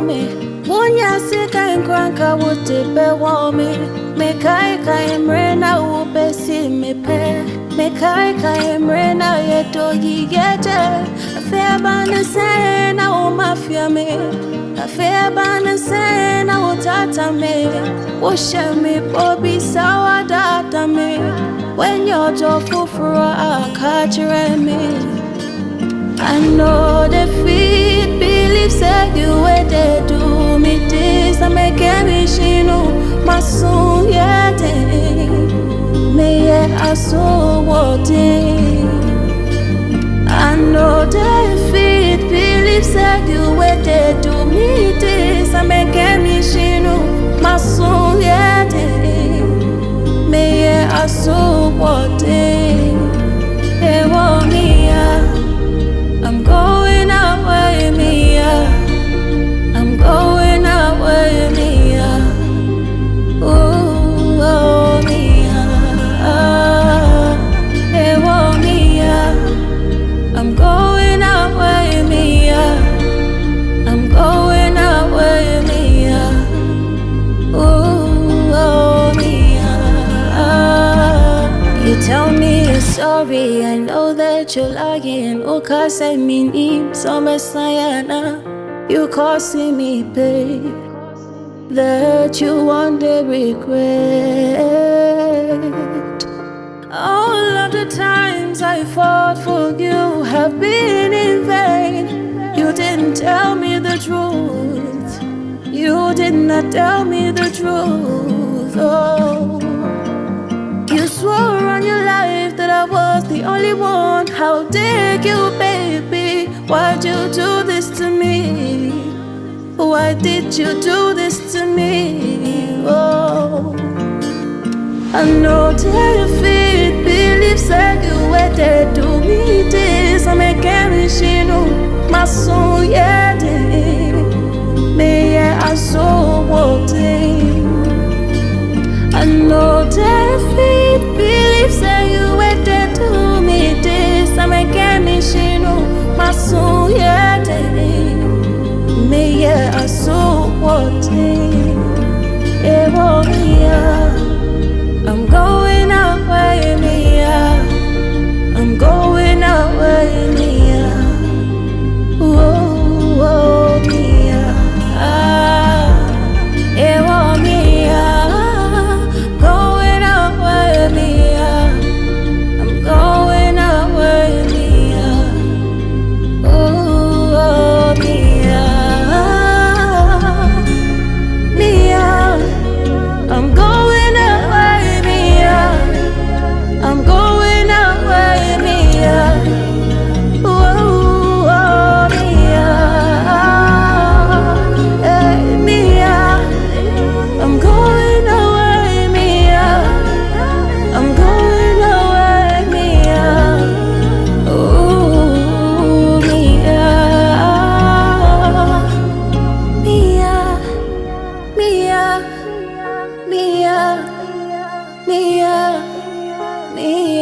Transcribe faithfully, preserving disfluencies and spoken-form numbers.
me. Wonya sika nkranka wote be wo me. Me kai kai mrena wo be si me pe. Me kai kai mrena ye do yi yete. Affair bana say na wo mafia me. Affair bana say na wo tata me. Wo she me bobi sawa data me. When you're joyful for a catch me. I know the feet believe say you wait they do me this. I make me shino my soul yeah me yeah I saw what I know the feet believe say you wait they do me this. I make me shino my soul yeah me yeah I saw what they want me I'm going away, Mia. I'm going away, Mia. Ooh, oh, Mia. Hey, oh, Mia. I'm going away, Mia. I'm going away, Mia. Ooh, oh, Mia. You tell me you're sorry, I know that you're lying. Oh, cause I mean, him, so messiah. You causing me pain that you want to regret. All of the times I fought for you have been in vain. You didn't tell me the truth. You did not tell me the truth. Oh. You swore on your life that I was the only one. How dare you, baby? Why'd you do this to me? Why did you do this to me? Oh, I know that feet believes that you waited to me this. I'm a carishino, my soul, yeah, me, yeah, I saw what I know that feet believes that you waited to me this. I'm a carishino, my soul, yeah, me, yeah, I saw what it was, yeah. I'm going away, Mia. I'm going away, Mia. Whoa, whoa, Mia. Ah, it was Mia. Going away, Mia. I'm going away, Mia. Oh, oh, Mia. Mia. I'm going away, Mia. I'm going away, Mia. Whoa, whoa, Mia. Hey, Mia. I'm going away, Mia. I'm going away, Mia. Ooh, Mia. Mia. Mia. Mia, Mia, Mia.